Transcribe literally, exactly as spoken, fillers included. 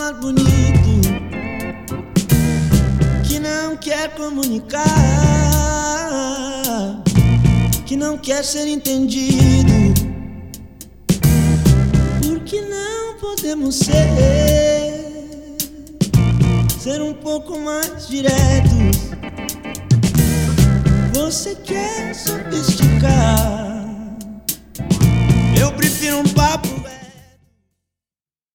ar bonito que não quer comunicar, que não quer ser entendido. Por que não podemos ser, ser um pouco mais diretos? Você quer sofisticar